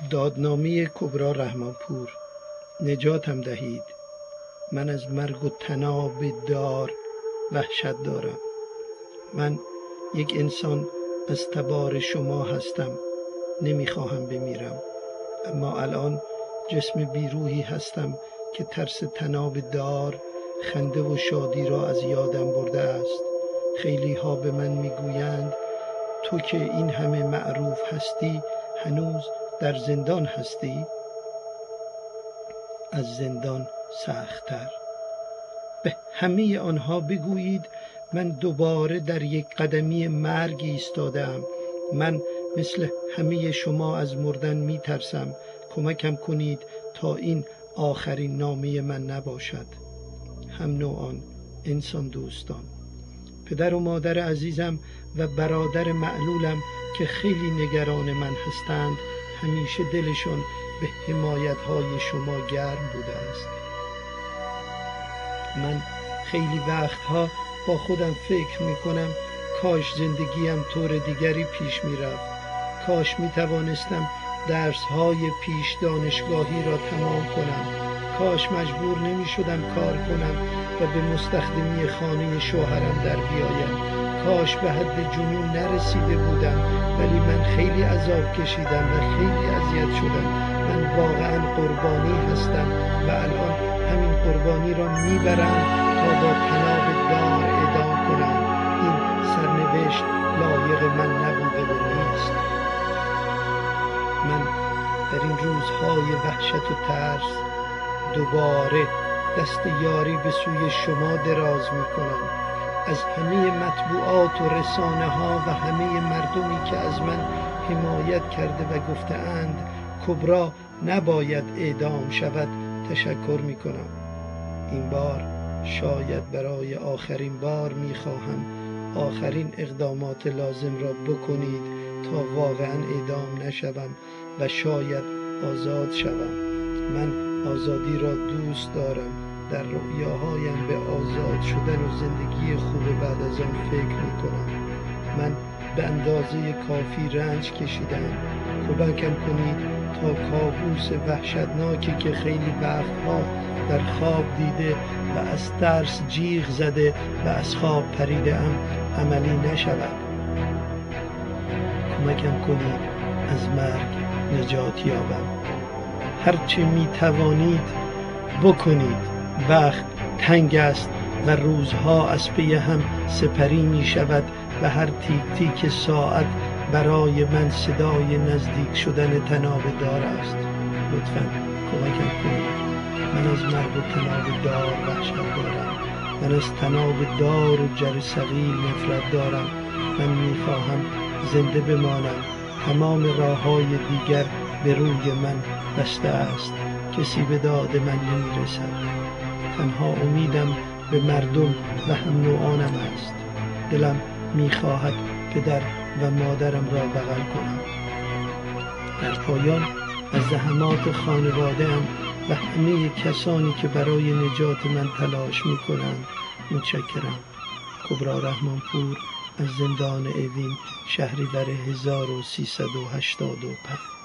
دادنامه کبری رحمانپور. نجاتم دهید، من از مرگ و طناب دار وحشت دارم. من یک انسان از تبار شما هستم، نمیخواهم بمیرم، اما الان جسم بیروحی هستم که ترس طناب دار خنده و شادی را از یادم برده است. خیلی ها به من میگویند تو که این همه معروف هستی هنوز در زندان هستی؟ از زندان سخت‌تر. به همه آنها بگویید من دوباره در یک قدمی مرگ ایستاده‌ام. من مثل همه شما از مردن میترسم. کمکم کنید تا این آخرین نامه من نباشد. هم نوعان، انسان دوستان، پدر و مادر عزیزم و برادر معلولم که خیلی نگران من هستند، همیشه دلشون به حمایت‌های شما گرم بوده است. من خیلی وقتها با خودم فکر میکنم کاش زندگیم طور دیگری پیش میرفت. کاش میتوانستم درس‌های پیش دانشگاهی را تمام کنم. کاش مجبور نمیشدم کار کنم و به مستخدمی خانه شوهرم در بیایم. کاش به حد جنون نرسیده بودم، ولی من خیلی عذاب کشیدم و خیلی اذیت شدم. من واقعا قربانی هستم و الان همین قربانی را میبرم تا با طناب دار اعدام کنم. این سرنوشت لایق من نبوده و نیست. من در این روزهای وحشت و ترس دوباره دست یاری به سوی شما دراز می کنم. از همه مطبوعات و رسانه ها و همه مردمی که از من حمایت کرده و گفته اند کبری نباید اعدام شود تشکر می کنم. این بار شاید برای آخرین بار می خواهم آخرین اقدامات لازم را بکنید تا واقعا اعدام نشوم و شاید آزاد شوم. من آزادی را دوست دارم. در رؤیاهایم به آزاد شدن و زندگی خوب بعد از آن فکر می کنم. من به اندازه کافی رنج کشیدم. کمکم کنید تا کابوس وحشتناکی که خیلی وقتها در خواب دیده و از ترس جیغ زده و از خواب پریده ام عملی نشود. کمکم کنید از مرگ نجات یابم. هرچه می توانید بکنید. وقت تنگ است و روزها از پی هم سپری می شود و هر تیک تیک ساعت برای من صدای نزدیک شدن طناب دار است. لطفاً کمکم کنید. من از مرگ و طناب دار وحشت دارم. من از طناب دار و جرثقیل نفرت دارم. من میخواهم زنده بمانم. تمام راههای دیگر به روی من بسته است. کسی به داد من نمیرسد. تنها امیدم به مردم و هم نوعانم است. دلم میخواهد پدر و مادرم را بغل کنم. در پایان از زحمات خانواده‌ام و همه کسانی که برای نجات من تلاش میکنند متشکرم. کبری رحمانپور از زندان اوین، شهریور 1385.